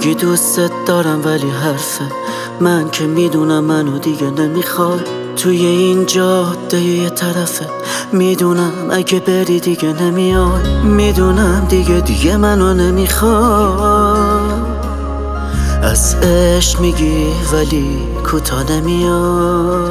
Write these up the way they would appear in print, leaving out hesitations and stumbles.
میگی دوستت دارم ولی حرفه من که میدونم منو دیگه نمیخوای. توی این جاده یه طرفه میدونم اگه بری دیگه نمیای. میدونم دیگه منو نمیخوای. از عشق میگی ولی کوتا نمیای.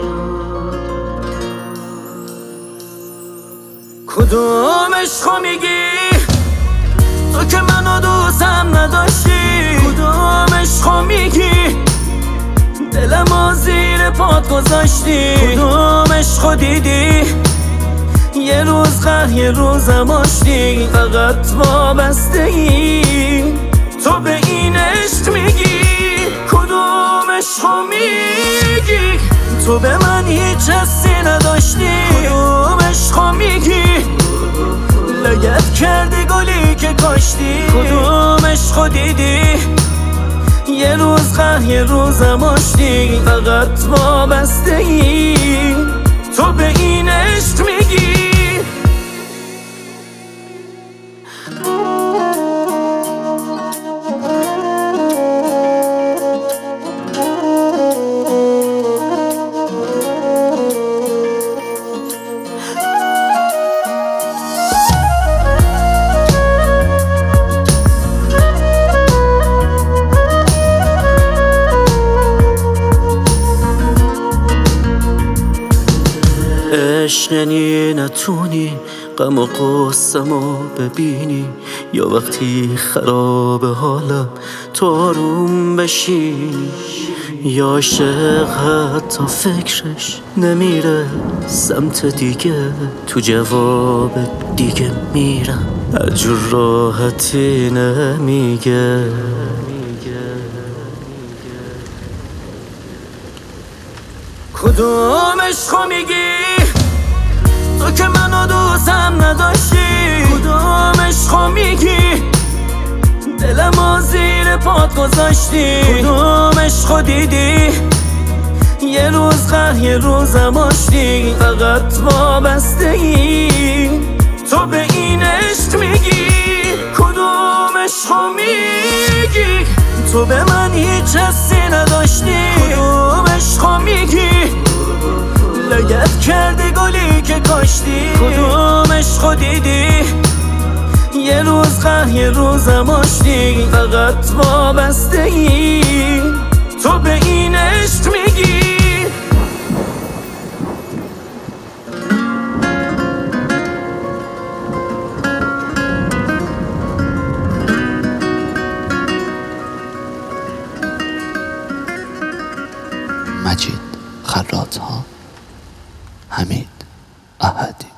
کدوم عشقو میگی تو که منو دوستم نداشتی؟ کدوم عشقو میگی دلمو زیر پات گذاشتی؟ کدوم عشقو دیدی یه روز قهر یه روزم آشتی؟ فقط وابستگی تو به این عشق میگی. کدوم عشقو میگی تو به من هیچ حسی نداشتی؟ کدوم عشقو میگی لگد کردی گلی که کاشتی؟ کدوم عشقو دیدی یه روز قهر یه روزم آشتی؟ فقط وابستگی تو به این عشق میگی. عشق یعنی نتونی غم و غصه‌مو ببینی، یا وقتی خراب حالم تو آروم بشینی، یا عاشق حتی فکرش نمیره سمت دیگه، تو جواب دیگه میرم هر جور راحتی نمیگه. کدوم عشقو میگی تو که منو دوستم نداشتی؟ کدوم عشقو میگی دلمو زیر پات گذاشتی؟ کدوم عشقو دیدی یه روز قهر یه روزم آشتی؟ فقط وابستگی تو به این عشق میگی. کدوم عشقو میگی تو به من هیچ حسی نداشتی؟ کدوم عشقو میگی لگد کردی گلی که کاشتی؟ کدوم عشقو دیدی یه روز قهر یه روزم آشتی؟ فقط وابستگی تو به این عشق میگی. مجید خراط‌ها، حمید احدی.